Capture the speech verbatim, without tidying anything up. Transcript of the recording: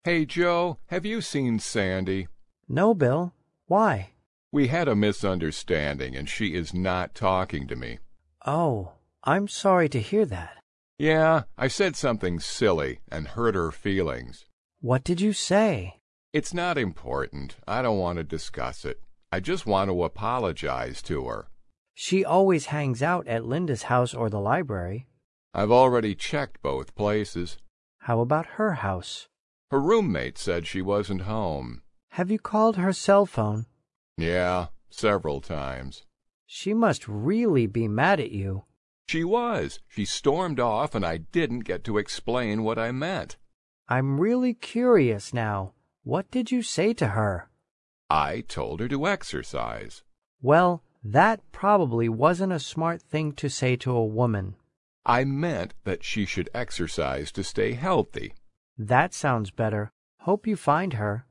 Hey, Joe, have you seen Sandy? No, Bill. Why? We had a misunderstanding, and she is not talking to me. Oh, I'm sorry to hear that. Yeah, I said something silly and hurt her feelings. What did you say? It's not important. I don't want to discuss it. I just want to apologize to her. She always hangs out at Linda's house or the library. I've already checked both places. How about her house? Her roommate said she wasn't home. Have you called her cell phone? Yeah, several times. She must really be mad at you. She was. She stormed off, and I didn't get to explain what I meant. I'm really curious now. What did you say to her? I told her to exercise. Well, that probably wasn't a smart thing to say to a woman. I meant that she should exercise to stay healthy. That sounds better. Hope you find her.